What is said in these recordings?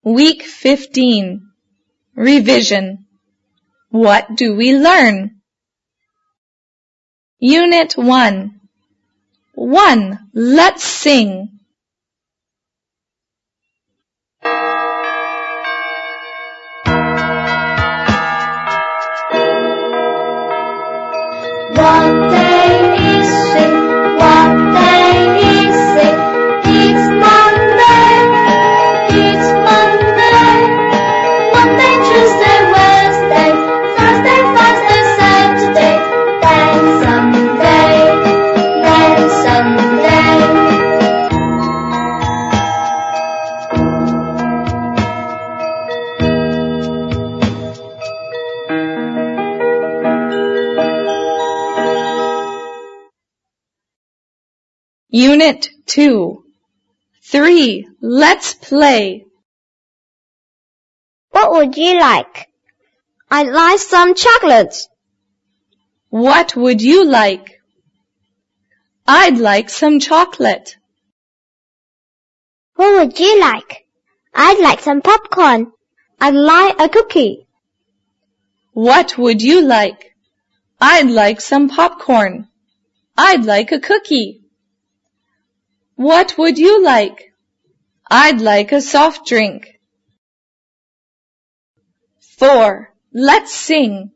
Week 15. Revision. What do we learn? Unit 1. 1. Let's sing. What day is it? What day is it? It's Monday. It's Monday. Monday, Tuesday, Wednesday, Thursday, Friday, Saturday, then Sunday, then Sunday. Unit 2. 3. Let's play. What would you like? I'd like some chocolates. What would you like? I'd like some chocolate. What would you like? I'd like some popcorn. I'd like a cookie. What would you like? I'd like some popcorn. I'd like a cookie. What would you like? I'd like a soft drink. 4. Let's sing.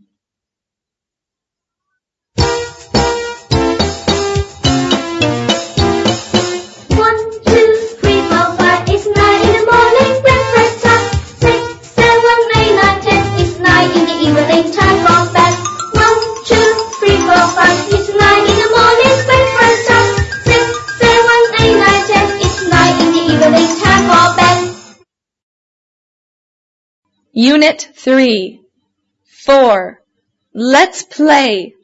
Unit 3. 4. Let's play.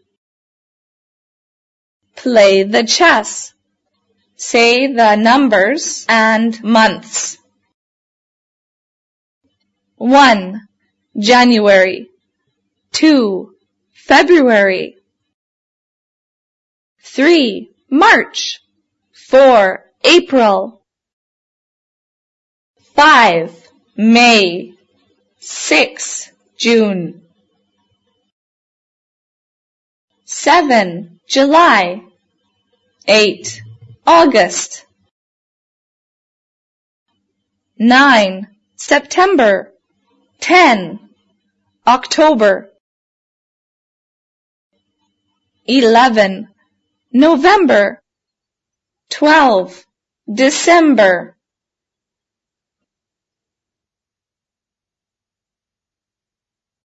Play the chess. Say the numbers and months. 1. January. 2. February. 3. March. 4. April. 5. May. 6. June. 7. July. 8. August. 9. September. 10. October. 11. November. 12. December.